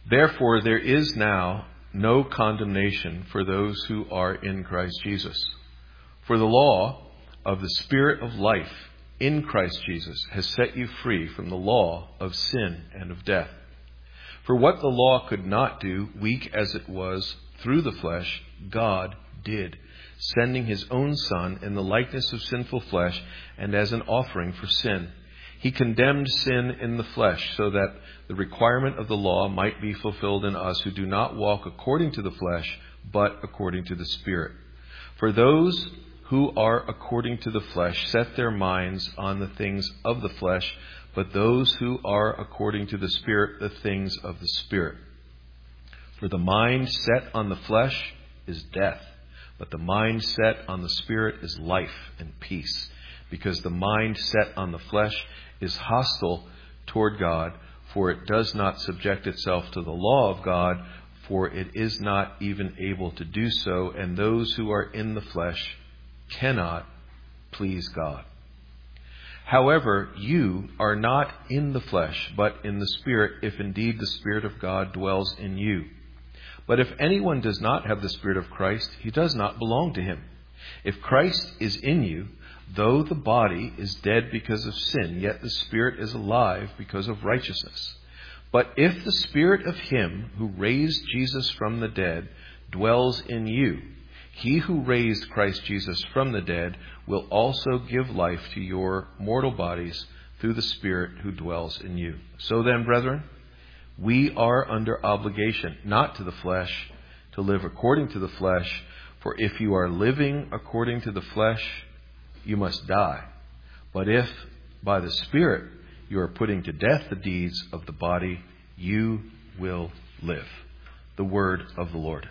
Therefore, there is now no condemnation for those who are in Christ Jesus. For the law of the Spirit of life in Christ Jesus has set you free from the law of sin and of death. For what the law could not do, weak as it was, through the flesh, God did, sending his own Son in the likeness of sinful flesh and as an offering for sin. He condemned sin in the flesh so that the requirement of the law might be fulfilled in us who do not walk according to the flesh, but according to the Spirit. For those who are according to the flesh set their minds on the things of the flesh, but those who are according to the Spirit, the things of the Spirit. For the mind set on the flesh is death, but the mind set on the Spirit is life and peace. Because the mind set on the flesh is hostile toward God, for it does not subject itself to the law of God, for it is not even able to do so, and those who are in the flesh cannot please God. However, you are not in the flesh, but in the Spirit, if indeed the Spirit of God dwells in you. But if anyone does not have the Spirit of Christ, he does not belong to him. If Christ is in you, though the body is dead because of sin, yet the Spirit is alive because of righteousness. But if the Spirit of him who raised Jesus from the dead dwells in you, he who raised Christ Jesus from the dead will also give life to your mortal bodies through the Spirit who dwells in you. So then, brethren, we are under obligation, not to the flesh, to live according to the flesh. For if you are living according to the flesh, you must die. But if by the Spirit you are putting to death the deeds of the body, you will live. The word of the Lord.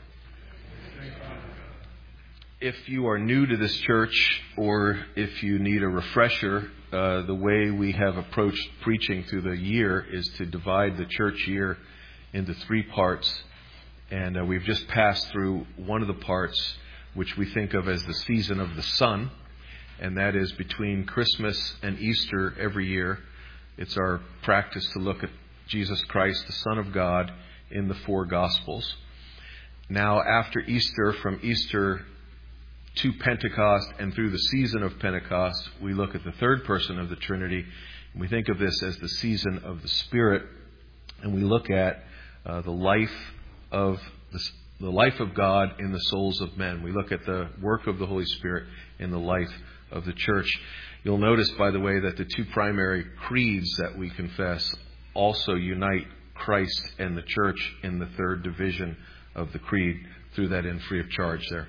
If you are new to this church, or if you need a refresher, the way we have approached preaching through the year is to divide the church year into 3 parts. And we've just passed through one of the parts, which we think of as the season of the sun. And that is between Christmas and Easter every year. It's our practice to look at Jesus Christ, the Son of God, in the 4 Gospels. Now, after Easter, from Easter to Pentecost and through the season of Pentecost, we look at the third person of the Trinity. And we think of this as the season of the Spirit. And we look at the life of God in the souls of men. We look at the work of the Holy Spirit in the life of the church. You'll notice, by the way, that the 2 primary creeds that we confess also unite Christ and the church in the 3rd division of the creed. Threw that in free of charge there.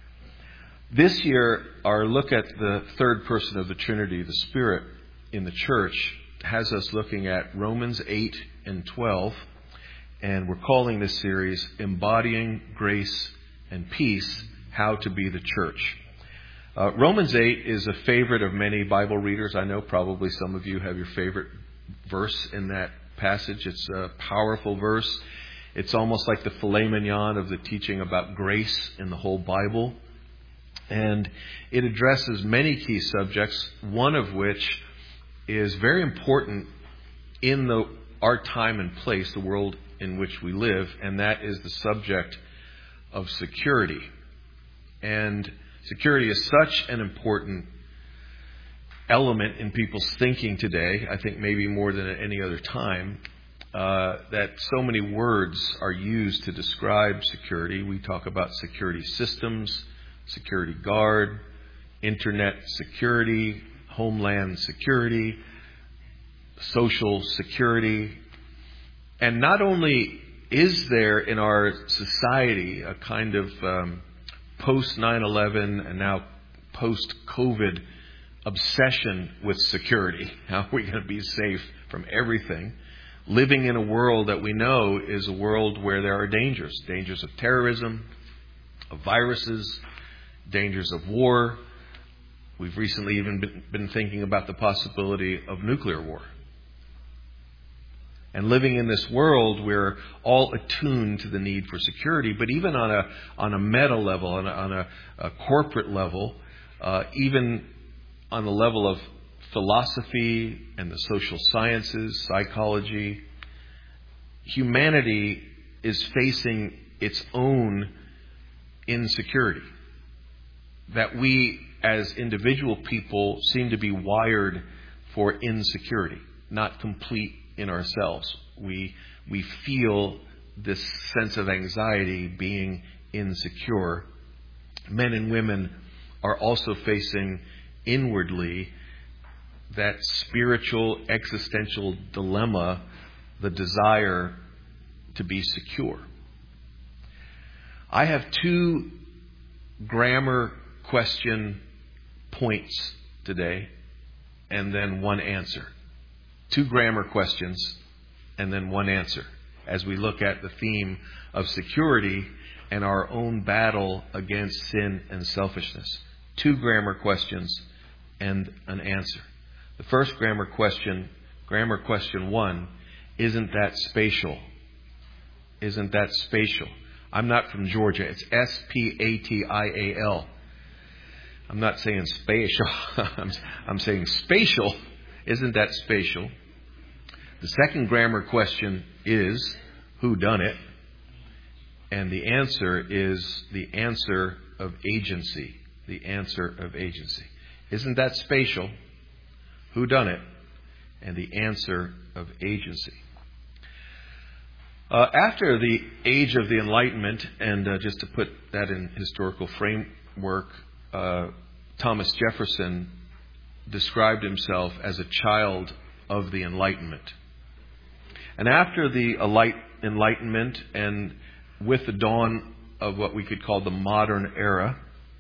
This year, our look at the third person of the Trinity, the Spirit, in the church, has us looking at Romans 8 and 12. And we're calling this series, Embodying Grace and Peace, How to Be the Church. Romans 8 is a favorite of many Bible readers. I know probably some of you have your favorite verse in that passage. It's a powerful verse. It's almost like the filet mignon of the teaching about grace in the whole Bible. And it addresses many key subjects, one of which is very important in our time and place, the world in which we live, and that is the subject of security. And security is such an important element in people's thinking today, I think maybe more than at any other time, that so many words are used to describe security. We talk about security systems, security guard, internet security, homeland security, social security. And not only is there in our society a kind of post 9/11 and now post-COVID obsession with security. How are we going to be safe from everything? Living in a world that we know is a world where there are dangers of terrorism, of viruses, dangers of war. We've recently even been thinking about the possibility of nuclear war. And living in this world, we're all attuned to the need for security. But even on a meta level, on a corporate level, even on the level of philosophy and the social sciences, psychology, humanity is facing its own insecurity. That we as individual people seem to be wired for insecurity, not complete in ourselves. We feel this sense of anxiety, being insecure. Men and women are also facing inwardly that spiritual existential dilemma, the desire to be secure. I have 2 grammar question points today, and then 1 answer. 2 grammar questions, and then 1 answer, as we look at the theme of security and our own battle against sin and selfishness. 2 grammar questions and an answer. The first grammar question 1, isn't that spatial? Isn't that spatial? I'm not from Georgia. It's S-P-A-T-I-A-L. I'm not saying spatial. I'm saying spatial. Isn't that spatial? The second grammar question is, who done it? And the answer is the answer of agency. The answer of agency. Isn't that spatial? Who done it? And the answer of agency. After the age of the Enlightenment, and just to put that in historical framework, Thomas Jefferson described himself as a child of the Enlightenment. And after the Enlightenment, and with the dawn of what we could call the modern era,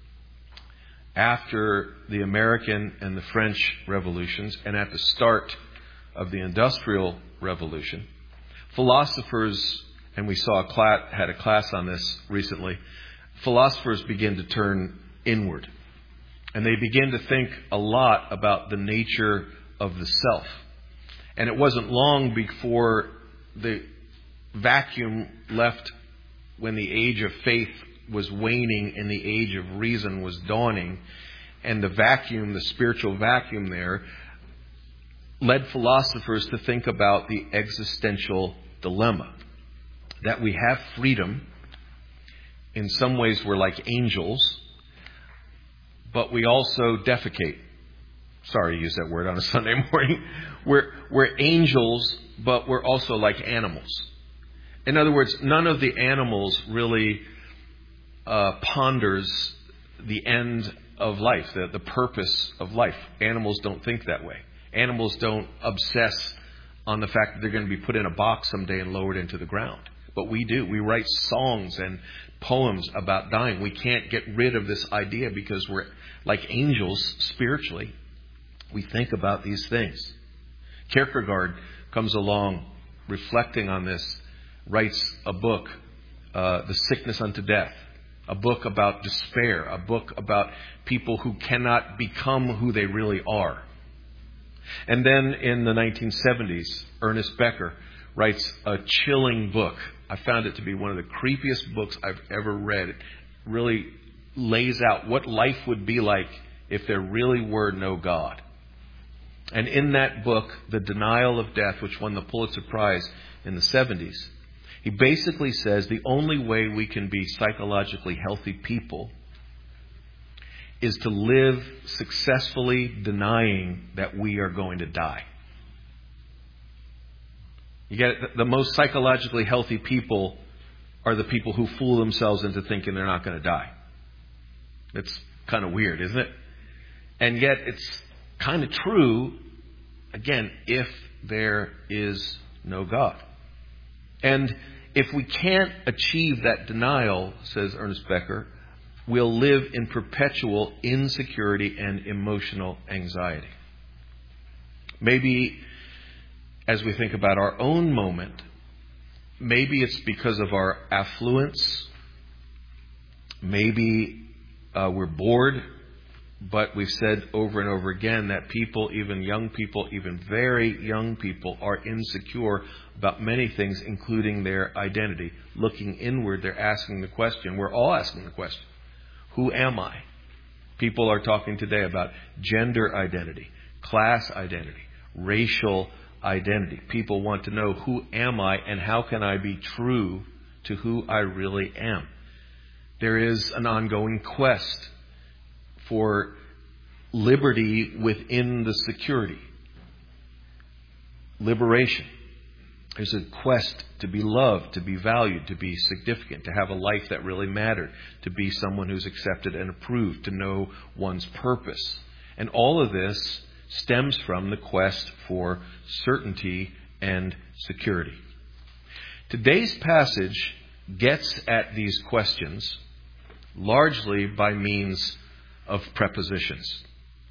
after the American and the French revolutions, and at the start of the Industrial Revolution, philosophers, and we had a class on this recently, philosophers begin to turn inward. And they begin to think a lot about the nature of the self. And it wasn't long before the vacuum left when the age of faith was waning and the age of reason was dawning. And the vacuum, the spiritual vacuum there, led philosophers to think about the existential dilemma. That we have freedom. In some ways we're like angels, but we also defecate. Sorry to use that word on a Sunday morning. We're angels, but we're also like animals. In other words, none of the animals really ponders the end of life, the purpose of life. Animals don't think that way. Animals don't obsess on the fact that they're going to be put in a box someday and lowered into the ground. But we do. We write songs and poems about dying. We can't get rid of this idea because we're like angels spiritually. We think about these things. Kierkegaard comes along reflecting on this, writes a book, The Sickness Unto Death, a book about despair, a book about people who cannot become who they really are. And then in the 1970s, Ernest Becker writes a chilling book. I found it to be one of the creepiest books I've ever read. It really lays out what life would be like if there really were no God. And in that book, The Denial of Death, which won the Pulitzer Prize in the 70s, he basically says the only way we can be psychologically healthy people is to live successfully denying that we are going to die. You get it? The most psychologically healthy people are the people who fool themselves into thinking they're not going to die. It's kind of weird, isn't it? And yet it's kind of true, again, if there is no God. And if we can't achieve that denial, says Ernest Becker, we'll live in perpetual insecurity and emotional anxiety. Maybe as we think about our own moment, maybe it's because of our affluence. Maybe we're bored. But we've said over and over again that people, even young people, even very young people, are insecure about many things, including their identity. Looking inward, they're asking the question. We're all asking the question. Who am I? People are talking today about gender identity, class identity, racial identity. People want to know, who am I and how can I be true to who I really am. There is an ongoing quest for liberty within the security. Liberation. There's a quest to be loved, to be valued, to be significant, to have a life that really mattered, to be someone who's accepted and approved, to know one's purpose. And all of this stems from the quest for certainty and security. Today's passage gets at these questions largely by means of prepositions.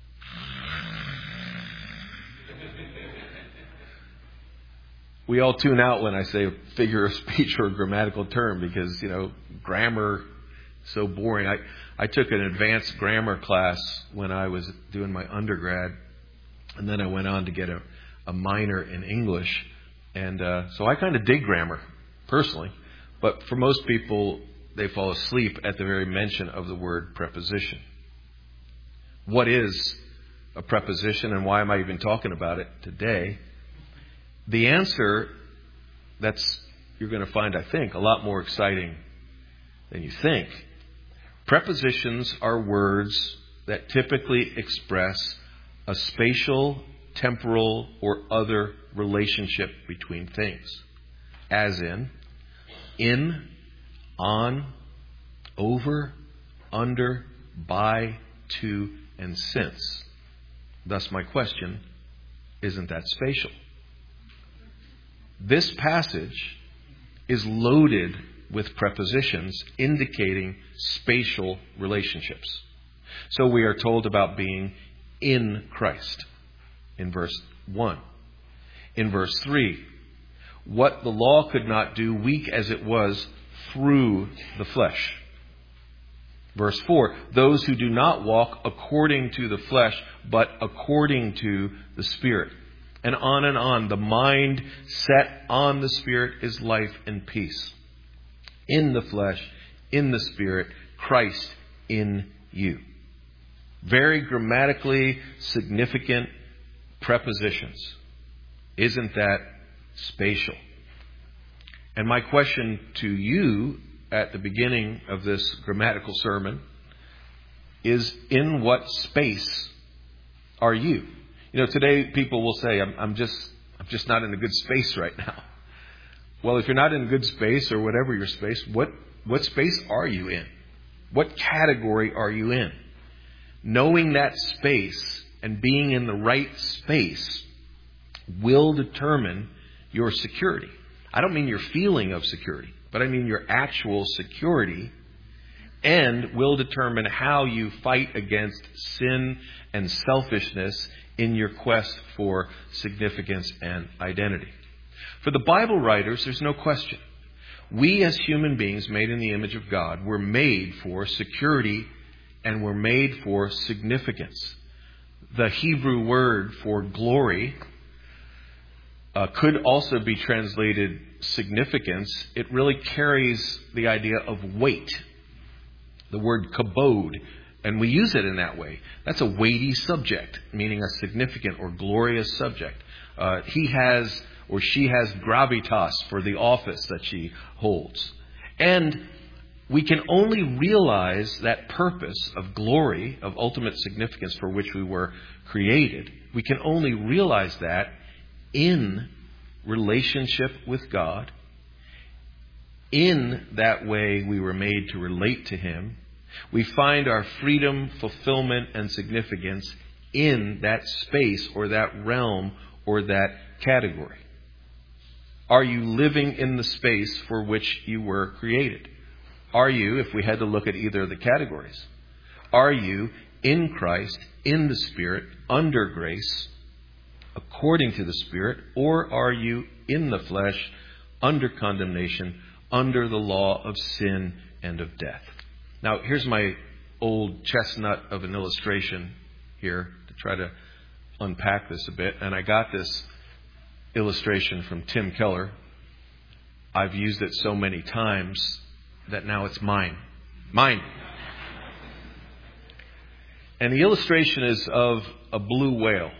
We all tune out when I say a figure of speech or a grammatical term because, grammar is so boring. I took an advanced grammar class when I was doing my undergrad, and then I went on to get a minor in English. And so I kind of dig grammar, personally. But for most people, they fall asleep at the very mention of the word preposition. What is a preposition, and why am I even talking about it today? The answer you're going to find, I think, a lot more exciting than you think. Prepositions are words that typically express a spatial, temporal, or other relationship between things. As in, on, over, under, by, to, and since. Thus my question, isn't that spatial? This passage is loaded with prepositions indicating spatial relationships. So we are told about being in Christ in verse 1. In verse 3, what the law could not do, weak as it was, through the flesh. Verse 4, those who do not walk according to the flesh, but according to the Spirit. And on, the mind set on the Spirit is life and peace. In the flesh, in the Spirit, Christ in you. Very grammatically significant prepositions. Isn't that spatial? And my question to you at the beginning of this grammatical sermon is, in what space are you? Today people will say, I'm just not in a good space right now. Well, if you're not in a good space, or whatever your space, what space are you in? What category are you in? Knowing that space and being in the right space will determine your security. I don't mean your feeling of security, but I mean your actual security, and will determine how you fight against sin and selfishness in your quest for significance and identity. For the Bible writers, there's no question. We as human beings made in the image of God were made for security and were made for significance. The Hebrew word for glory could also be translated significance. It really carries the idea of weight. The word kabod. And we use it in that way. That's a weighty subject, meaning a significant or glorious subject. He has or she has gravitas for the office that she holds. And we can only realize that purpose of glory, of ultimate significance for which we were created. We can only realize that in relationship with God. In that way we were made to relate to Him. We find our freedom, fulfillment, and significance in that space or that realm or that category. Are you living in the space for which you were created? Are you, if we had to look at either of the categories, are you in Christ, in the Spirit, under grace, according to the Spirit, or are you in the flesh, under condemnation, under the law of sin and of death? Now, here's my old chestnut of an illustration here to try to unpack this a bit. And I got this illustration from Tim Keller. I've used it so many times that now it's mine. Mine. And the illustration is of a blue whale.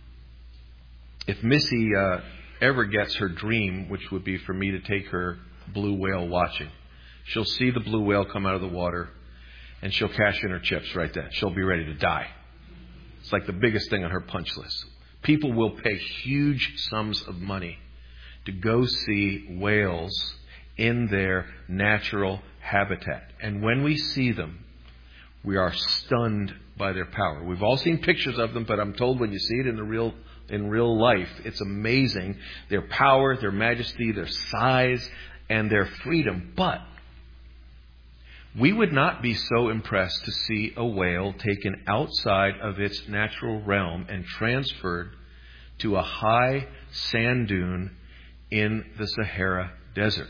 If Missy ever gets her dream, which would be for me to take her blue whale watching. She'll see the blue whale come out of the water, and she'll cash in her chips right then. She'll be ready to die. It's like the biggest thing on her punch list. People will pay huge sums of money to go see whales in their natural habitat. And when we see them, we are stunned by their power. We've all seen pictures of them, but I'm told when you see it in real life, it's amazing. Their power, their majesty, their size, and their freedom. But we would not be so impressed to see a whale taken outside of its natural realm and transferred to a high sand dune in the Sahara Desert.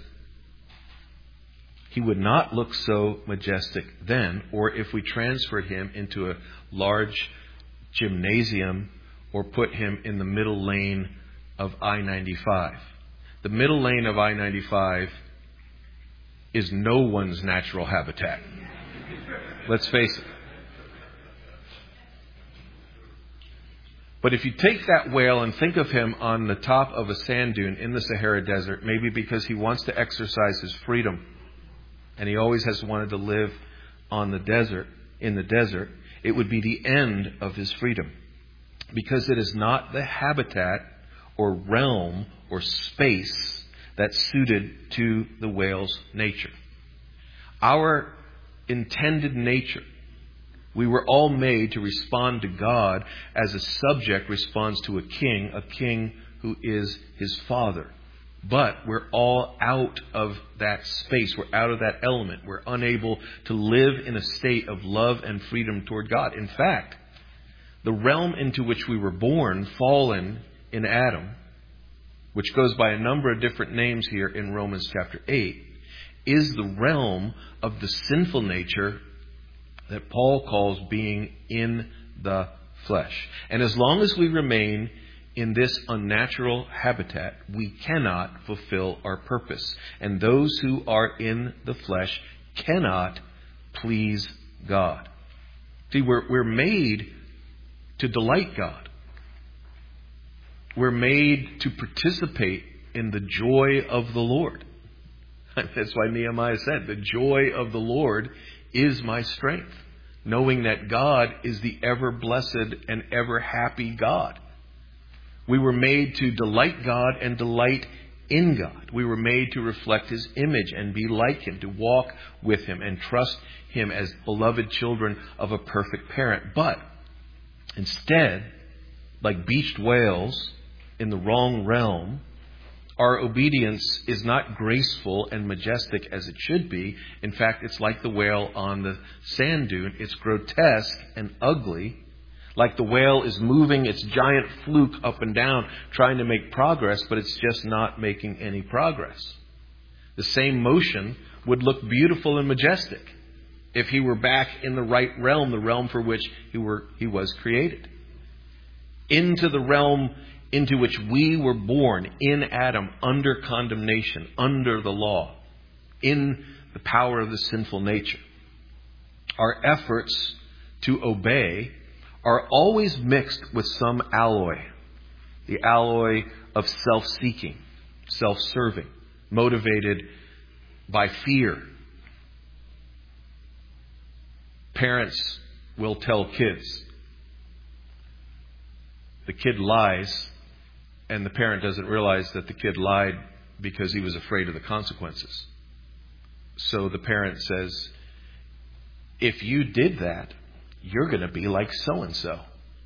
He would not look so majestic then, or if we transferred him into a large gymnasium or put him in the middle lane of I-95. The middle lane of I-95 is no one's natural habitat. Let's face it. But if you take that whale and think of him on the top of a sand dune in the Sahara Desert, maybe because he wants to exercise his freedom, and he always has wanted to live on the desert, in the desert, it would be the end of his freedom. Because it is not the habitat or realm or space that's suited to the whale's nature. Our intended nature, we were all made to respond to God as a subject responds to a king who is his father. But we're all out of that space. We're out of that element. We're unable to live in a state of love and freedom toward God. In fact, the realm into which we were born, fallen in Adam, which goes by a number of different names here in Romans chapter 8, is the realm of the sinful nature that Paul calls being in the flesh. And as long as we remain in this unnatural habitat, we cannot fulfill our purpose. And those who are in the flesh cannot please God. See, we're made to delight God. We're made to participate in the joy of the Lord. That's why Nehemiah said, the joy of the Lord is my strength. Knowing that God is the ever blessed and ever happy God. We were made to delight God and delight in God. We were made to reflect His image and be like Him, to walk with Him and trust Him as beloved children of a perfect parent. But instead, like beached whales in the wrong realm, our obedience is not graceful and majestic as it should be. In fact, it's like the whale on the sand dune. It's grotesque and ugly. Like the whale is moving its giant fluke up and down, trying to make progress, but it's just not making any progress. The same motion would look beautiful and majestic if he were back in the right realm, the realm for which he was created. Into the realm into which we were born in Adam, under condemnation, under the law, in the power of the sinful nature. Our efforts to obey are always mixed with some alloy. The alloy of self-seeking, self-serving, motivated by fear. Parents will tell kids. The kid lies, and the parent doesn't realize that the kid lied because he was afraid of the consequences. So the parent says, if you did that, you're going to be like so-and-so.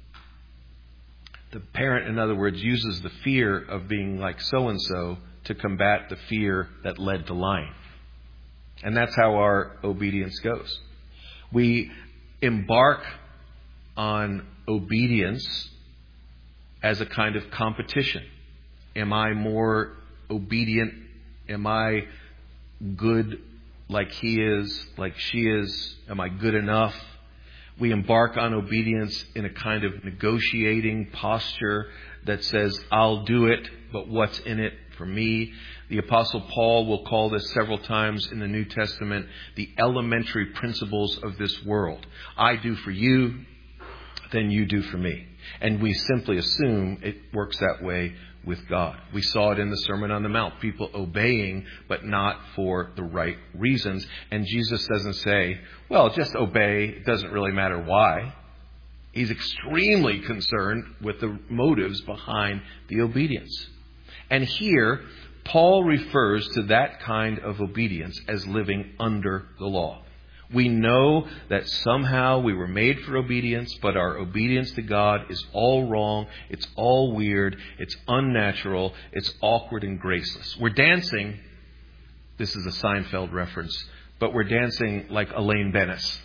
The parent, in other words, uses the fear of being like so-and-so to combat the fear that led to lying. And that's how our obedience goes. We embark on obedience as a kind of competition. Am I more obedient? Am I good like he is, like she is? Am I good enough? We embark on obedience in a kind of negotiating posture that says, I'll do it, but what's in it for me? The Apostle Paul will call this several times in the New Testament the elementary principles of this world. I do for you, then you do for me. And we simply assume it works that way with God. We saw it in the Sermon on the Mount. People obeying, but not for the right reasons. And Jesus doesn't say, well, just obey. It doesn't really matter why. He's extremely concerned with the motives behind the obedience. And here, Paul refers to that kind of obedience as living under the law. We know that somehow we were made for obedience, but our obedience to God is all wrong. It's all weird. It's unnatural. It's awkward and graceless. We're dancing. This is a Seinfeld reference, but we're dancing like Elaine Bennis.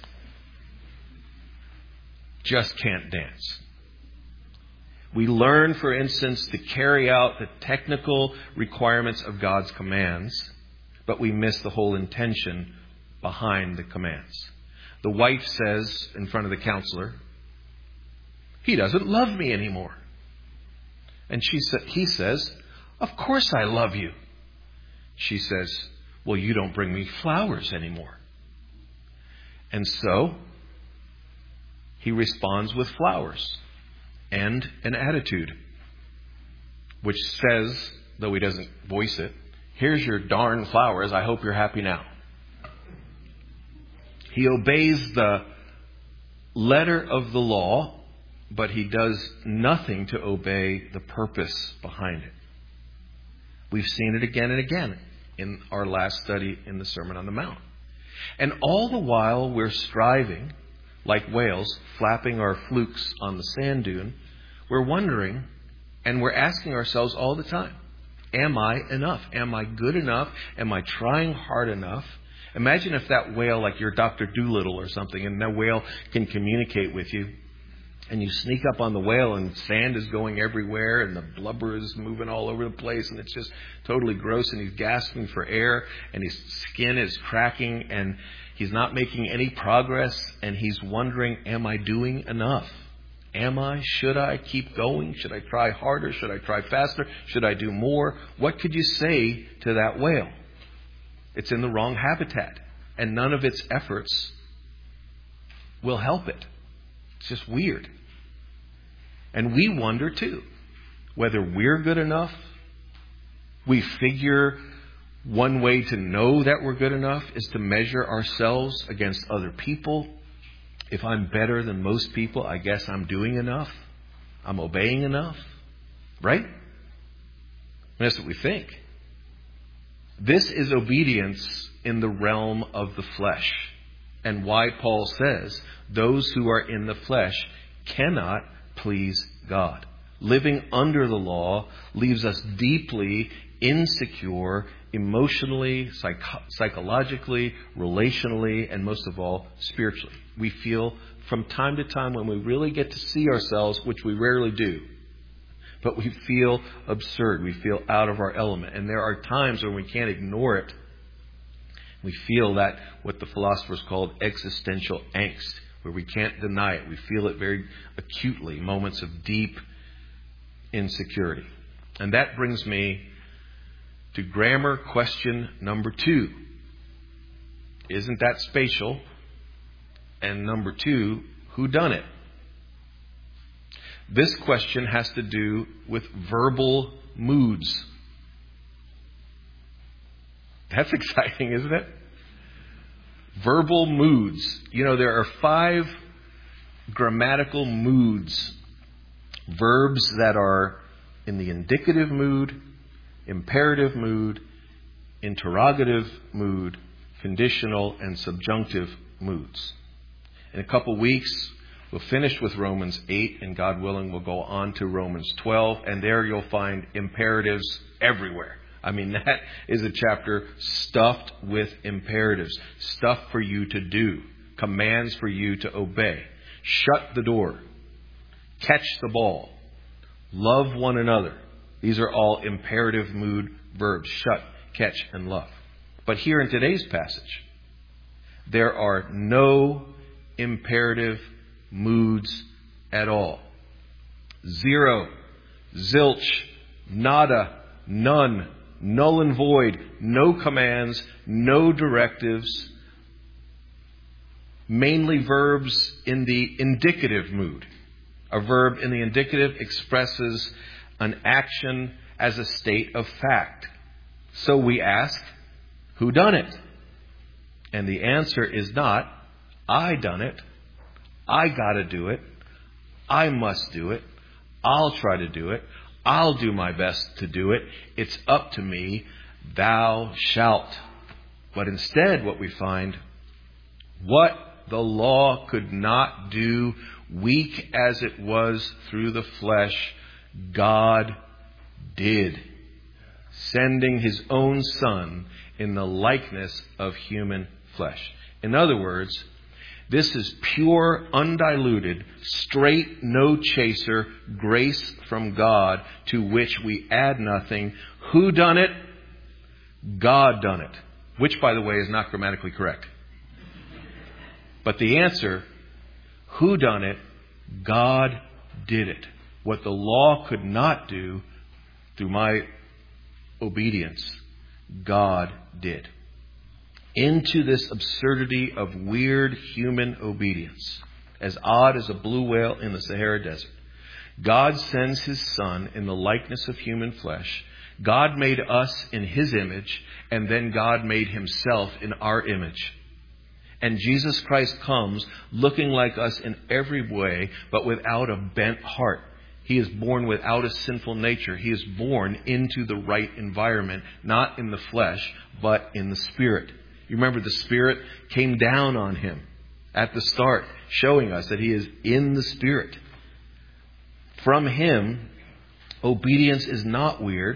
Just can't dance. We learn, for instance, to carry out the technical requirements of God's commands, but we miss the whole intention behind the commands. The wife says in front of the counselor, he doesn't love me anymore. And he says, of course I love you. She says, well, you don't bring me flowers anymore. And so he responds with flowers and an attitude, which says, though he doesn't voice it, here's your darn flowers. I hope you're happy now. He obeys the letter of the law, but he does nothing to obey the purpose behind it. We've seen it again and again in our last study in the Sermon on the Mount. And all the while we're striving, like whales, flapping our flukes on the sand dune, we're wondering and we're asking ourselves all the time, am I enough? Am I good enough? Am I trying hard enough? Imagine if that whale, like you're Dr. Doolittle or something, and that whale can communicate with you, and you sneak up on the whale and sand is going everywhere and the blubber is moving all over the place and it's just totally gross and he's gasping for air and his skin is cracking and he's not making any progress and he's wondering, am I doing enough? Am I? Should I keep going? Should I try harder? Should I try faster? Should I do more? What could you say to that whale? It's in the wrong habitat, and none of its efforts will help it. It's just weird. And we wonder too, whether we're good enough. We figure one way to know that we're good enough is to measure ourselves against other people. If I'm better than most people, I guess I'm doing enough. I'm obeying enough. Right? And that's what we think. This is obedience in the realm of the flesh. And why Paul says those who are in the flesh cannot please God. Living under the law leaves us deeply insecure, emotionally, psychologically, relationally, and most of all, spiritually. We feel from time to time when we really get to see ourselves, which we rarely do, but we feel absurd. We feel out of our element. And there are times when we can't ignore it. We feel that what the philosophers called existential angst, where we can't deny it. We feel it very acutely, moments of deep insecurity. And that brings me to grammar question number 2. Isn't that spatial? And number 2, who done it? This question has to do with verbal moods. That's exciting, isn't it? Verbal moods. You know, there are 5 grammatical moods. Verbs that are in the indicative mood, imperative mood, interrogative mood, conditional, and subjunctive moods. In a couple weeks, we'll finish with Romans 8, and God willing, we'll go on to Romans 12, and there you'll find imperatives everywhere. I mean, that is a chapter stuffed with imperatives, stuff for you to do, commands for you to obey. Shut the door. Catch the ball. Love one another. These are all imperative mood verbs. Shut, catch, and love. But here in today's passage, there are no imperative moods at all. 0, zilch, nada, none, null and void, no commands, no directives, mainly verbs in the indicative mood. A verb in the indicative expresses an action as a state of fact. So we ask, who done it? And the answer is not, I done it. I gotta do it. I must do it. I'll try to do it. I'll do my best to do it. It's up to me. Thou shalt. But instead what we find, what the law could not do, weak as it was through the flesh, God did, sending His own Son in the likeness of human flesh. In other words, this is pure, undiluted, straight, no chaser grace from God, to which we add nothing. Who done it? God done it. Which, by the way, is not grammatically correct. But the answer, who done it? God did it. What the law could not do through my obedience, God did. Into this absurdity of weird human obedience, as odd as a blue whale in the Sahara Desert, God sends His Son in the likeness of human flesh. God made us in His image, and then God made Himself in our image. And Jesus Christ comes looking like us in every way, but without a bent heart. He is born without a sinful nature. He is born into the right environment, not in the flesh, but in the Spirit. You remember the Spirit came down on Him at the start, showing us that He is in the Spirit. From Him, obedience is not weird,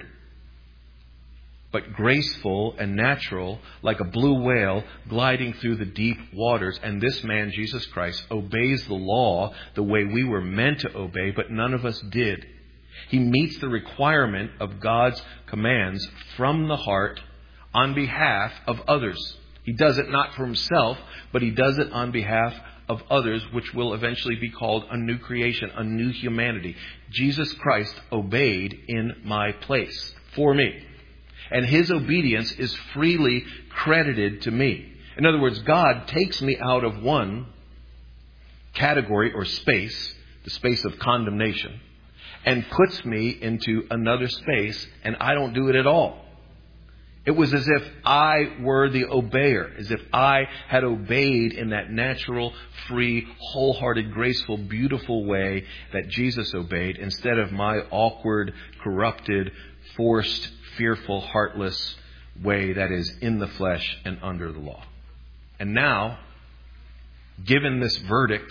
but graceful and natural, like a blue whale gliding through the deep waters. And this man, Jesus Christ, obeys the law the way we were meant to obey, but none of us did. He meets the requirement of God's commands from the heart on behalf of others. He does it not for Himself, but He does it on behalf of others, which will eventually be called a new creation, a new humanity. Jesus Christ obeyed in my place for me. And His obedience is freely credited to me. In other words, God takes me out of one category or space, the space of condemnation, and puts me into another space, and I don't do it at all. It was as if I were the obeyer, as if I had obeyed in that natural, free, wholehearted, graceful, beautiful way that Jesus obeyed, instead of my awkward, corrupted, forced, fearful, heartless way that is in the flesh and under the law. And now, given this verdict,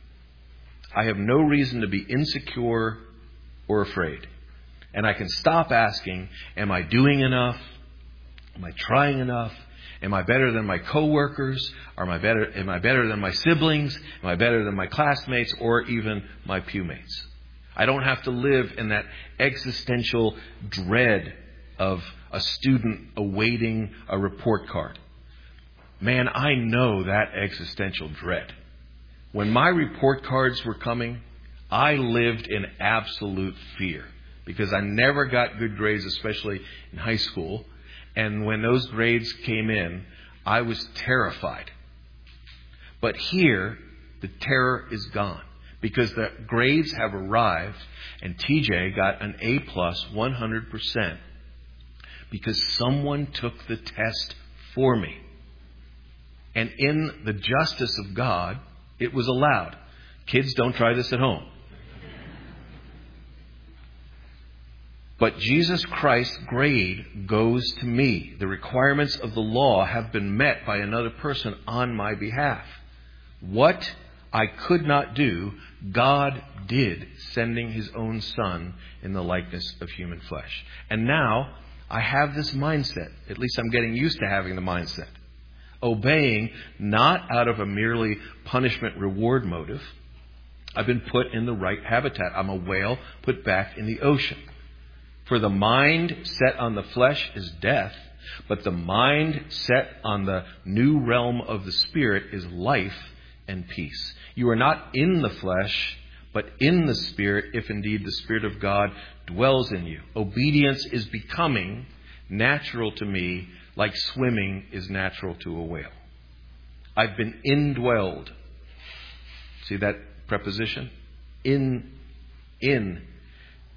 I have no reason to be insecure or afraid. And I can stop asking, am I doing enough? Am I trying enough? Am I better than my coworkers? Am I better than my siblings? Am I better than my classmates or even my pewmates? I don't have to live in that existential dread of a student awaiting a report card. Man, I know that existential dread. When my report cards were coming, I lived in absolute fear because I never got good grades, especially in high school. And when those grades came in, I was terrified. But here, the terror is gone because the grades have arrived and TJ got an A+, 100%. Because someone took the test for me. And in the justice of God, it was allowed. Kids, don't try this at home. But Jesus Christ's grade goes to me. The requirements of the law have been met by another person on my behalf. What I could not do, God did, sending His own Son in the likeness of human flesh. And now, I have this mindset. At least I'm getting used to having the mindset. Obeying not out of a merely punishment-reward motive. I've been put in the right habitat. I'm a whale put back in the ocean. For the mind set on the flesh is death, but the mind set on the new realm of the Spirit is life and peace. You are not in the flesh, but in the Spirit, if indeed the Spirit of God dwells in you. Obedience is becoming natural to me, like swimming is natural to a whale. I've been indwelled. See that preposition? In.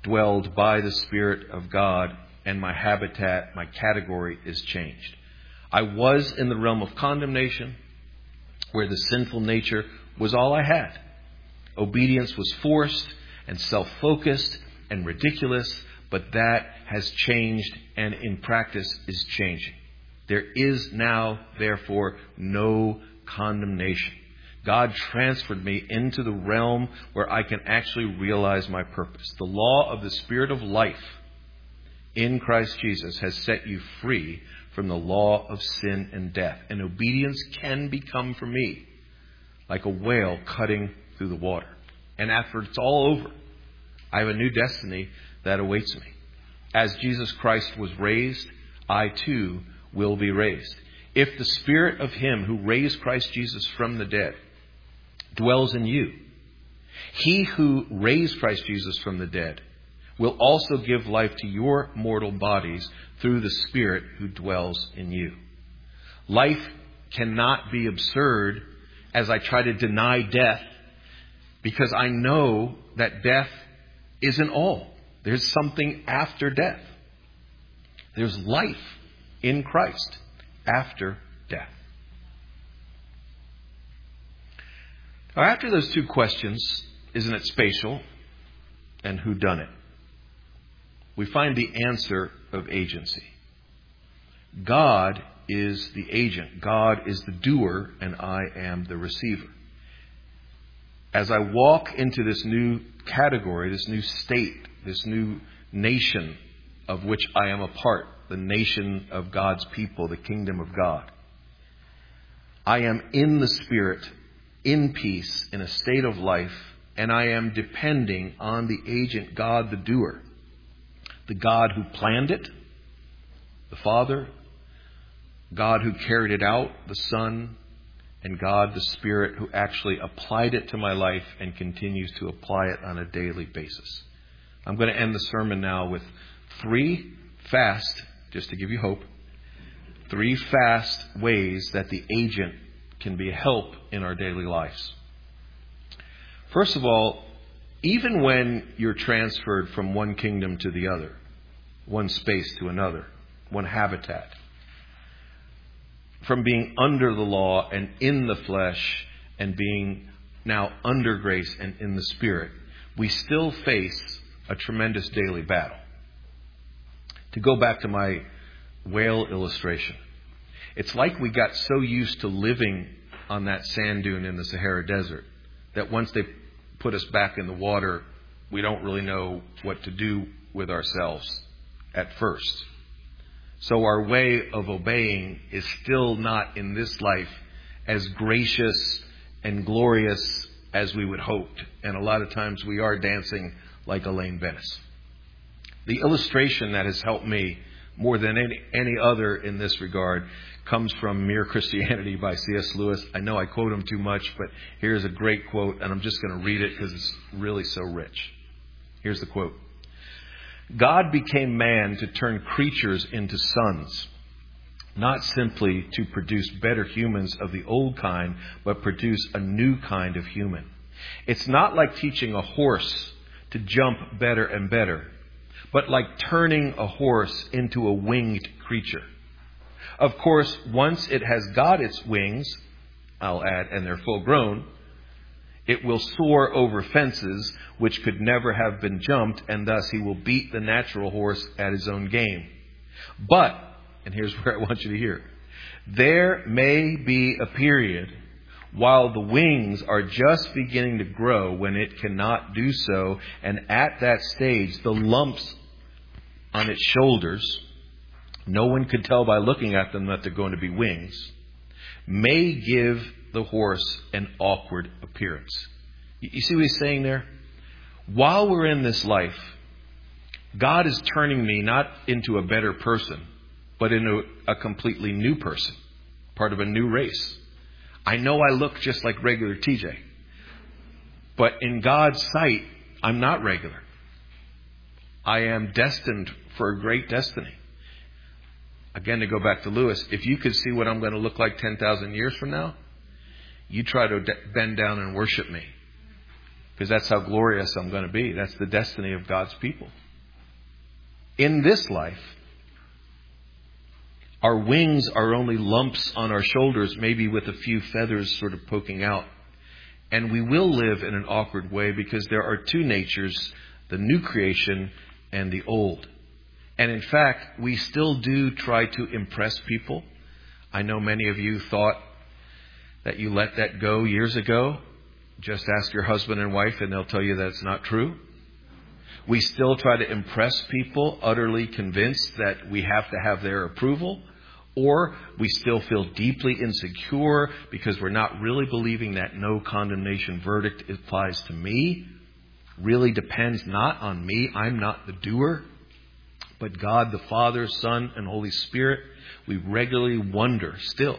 dwelled by the Spirit of God, and my habitat, my category is changed. I was in the realm of condemnation, where the sinful nature was all I had. Obedience was forced and self-focused and ridiculous, but that has changed and in practice is changing. There is now, therefore, no condemnation. God transferred me into the realm where I can actually realize my purpose. The law of the Spirit of life in Christ Jesus has set you free from the law of sin and death. And obedience can become for me like a whale cutting through the water. And after it's all over, I have a new destiny that awaits me. As Jesus Christ was raised, I too will be raised. If the Spirit of Him who raised Christ Jesus from the dead dwells in you, He who raised Christ Jesus from the dead will also give life to your mortal bodies through the Spirit who dwells in you. Life cannot be absurd as I try to deny death, because I know that death isn't all. There's something after death. There's life in Christ after death. Now, after those two questions, isn't it spatial and who done it? We find the answer of agency. God is the agent. God is the doer, and I am the receiver. As I walk into this new category, this new state, this new nation of which I am a part, the nation of God's people, the kingdom of God, I am in the Spirit, in peace, in a state of life, and I am depending on the agent, God the doer, the God who planned it, the Father, God who carried it out, the Son, and God the Spirit who actually applied it to my life and continues to apply it on a daily basis. I'm going to end the sermon now with 3 fast, just to give you hope, 3 fast ways that the agent can be a help in our daily lives. First of all, even when you're transferred from one kingdom to the other, one space to another, one habitat, from being under the law and in the flesh and being now under grace and in the Spirit, we still face a tremendous daily battle. To go back to my whale illustration, it's like we got so used to living on that sand dune in the Sahara Desert that once they put us back in the water, we don't really know what to do with ourselves at first. So our way of obeying is still not in this life as gracious and glorious as we would hope. And a lot of times we are dancing like Elaine Bennis. The illustration that has helped me more than any other in this regard comes from Mere Christianity by C.S. Lewis. I know I quote him too much, but here's a great quote, and I'm just going to read it because it's really so rich. Here's the quote. God became man to turn creatures into sons, not simply to produce better humans of the old kind, but produce a new kind of human. It's not like teaching a horse to jump better and better, but like turning a horse into a winged creature. Of course, once it has got its wings, I'll add, and they're full grown, it will soar over fences which could never have been jumped, and thus he will beat the natural horse at his own game. But, and here's where I want you to hear, there may be a period while the wings are just beginning to grow when it cannot do so, and at that stage, the lumps on its shoulders, no one could tell by looking at them that they're going to be wings, may give the horse an awkward appearance. You see what he's saying there? While we're in this life, God is turning me not into a better person, but into a completely new person, part of a new race. I know I look just like regular TJ, but in God's sight, I'm not regular. I am destined for a great destiny. Again, to go back to Lewis, if you could see what I'm going to look like 10,000 years from now, you try to bend down and worship me, because that's how glorious I'm going to be. That's the destiny of God's people. In this life, our wings are only lumps on our shoulders, maybe with a few feathers sort of poking out. And we will live in an awkward way because there are two natures, the new creation and the old. And in fact, we still do try to impress people. I know many of you thought that you let that go years ago. Just ask your husband and wife and they'll tell you that's not true. We still try to impress people, utterly convinced that we have to have their approval. Or we still feel deeply insecure because we're not really believing that no condemnation verdict applies to me. Really depends not on me. I'm not the doer. But God, the Father, Son, and Holy Spirit. We regularly wonder still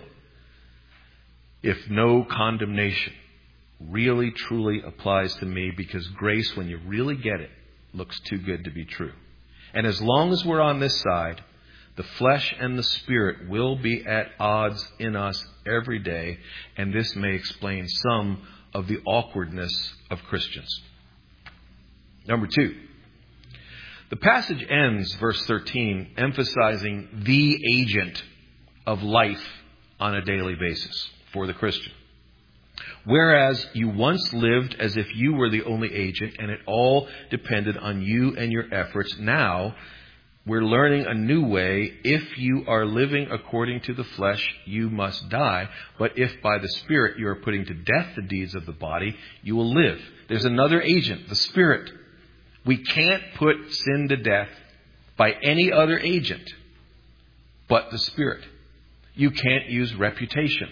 if no condemnation really truly applies to me, because grace, when you really get it, looks too good to be true. And as long as we're on this side, the flesh and the spirit will be at odds in us every day, and this may explain some of the awkwardness of Christians. Number 2. The passage ends, verse 13, emphasizing the agent of life on a daily basis for the Christian. Whereas you once lived as if you were the only agent and it all depended on you and your efforts, now we're learning a new way. If you are living according to the flesh, you must die. But if by the Spirit you are putting to death the deeds of the body, you will live. There's another agent, the Spirit. We can't put sin to death by any other agent but the Spirit. You can't use reputation.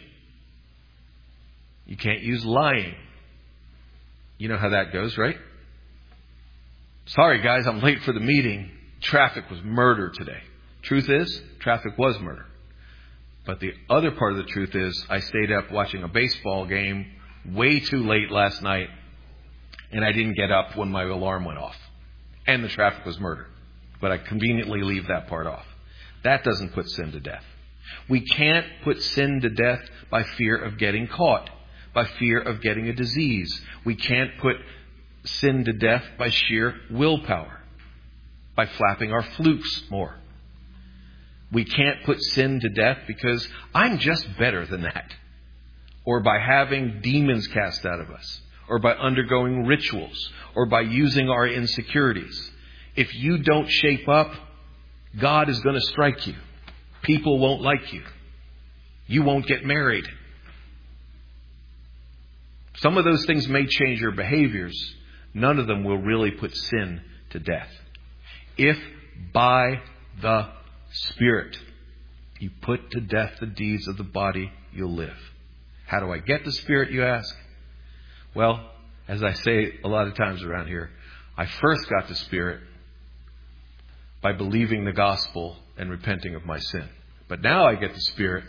You can't use lying. You know how that goes, right? Sorry, guys, I'm late for the meeting. Traffic was murder today. Truth is, traffic was murder. But the other part of the truth is, I stayed up watching a baseball game way too late last night, and I didn't get up when my alarm went off. And the traffic was murder. But I conveniently leave that part off. That doesn't put sin to death. We can't put sin to death by fear of getting caught, by fear of getting a disease. We can't put sin to death by sheer willpower, by flapping our flukes more. We can't put sin to death because I'm just better than that, or by having demons cast out of us, or by undergoing rituals, or by using our insecurities. If you don't shape up, God is going to strike you. People won't like you. You won't get married. Some of those things may change your behaviors. None of them will really put sin to death. If by the Spirit you put to death the deeds of the body, you'll live. How do I get the Spirit, you ask? Well, as I say a lot of times around here, I first got the Spirit by believing the gospel and repenting of my sin. But now I get the Spirit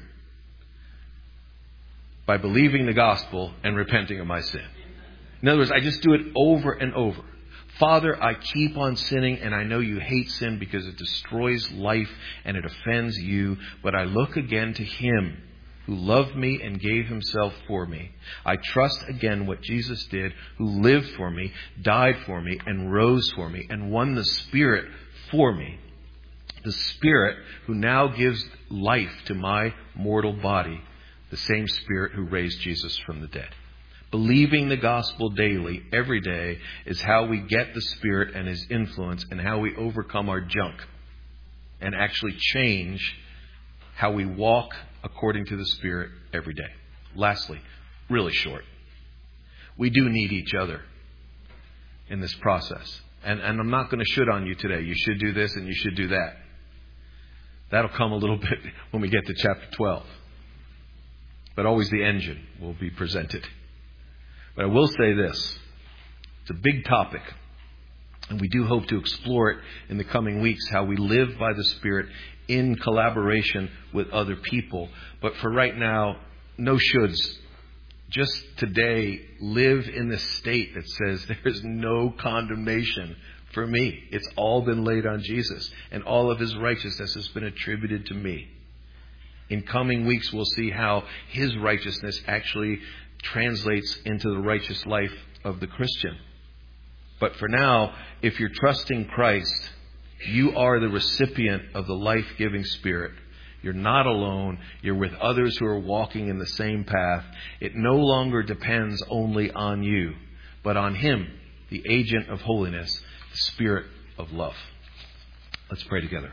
by believing the gospel and repenting of my sin. In other words, I just do it over and over. Father, I keep on sinning, and I know you hate sin because it destroys life and it offends you. But I look again to Him who loved me and gave Himself for me. I trust again what Jesus did, who lived for me, died for me, and rose for me, and won the Spirit for me. The Spirit who now gives life to my mortal body, the same Spirit who raised Jesus from the dead. Believing the gospel daily, every day, is how we get the Spirit and His influence, and how we overcome our junk and actually change how we walk according to the Spirit every day. Lastly, really short, we do need each other in this process. And I'm not going to shit on you today. You should do this and you should do that. That'll come a little bit when we get to chapter 12. But always the engine will be presented. But I will say this. It's a big topic. And we do hope to explore it in the coming weeks, how we live by the Spirit in collaboration with other people. But for right now, no shoulds. Just today, live in the state that says there's no condemnation for me. It's all been laid on Jesus, and all of His righteousness has been attributed to me. In coming weeks, we'll see how His righteousness actually translates into the righteous life of the Christian. But for now, if you're trusting Christ, You are the recipient of the life-giving Spirit. You're not alone. You're with others who are walking in the same path. It no longer depends only on you, but on Him, the agent of holiness, the Spirit of love. Let's pray together.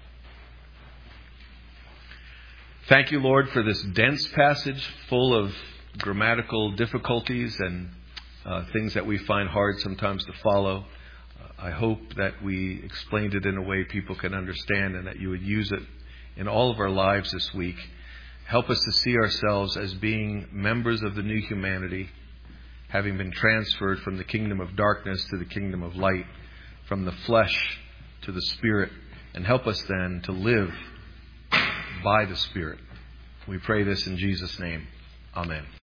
Thank you, Lord, for this dense passage full of grammatical difficulties and things that we find hard sometimes to follow. I hope that we explained it in a way people can understand and that you would use it in all of our lives this week. Help us to see ourselves as being members of the new humanity, having been transferred from the kingdom of darkness to the kingdom of light, from the flesh to the Spirit, and help us then to live by the Spirit. We pray this in Jesus' name. Amen.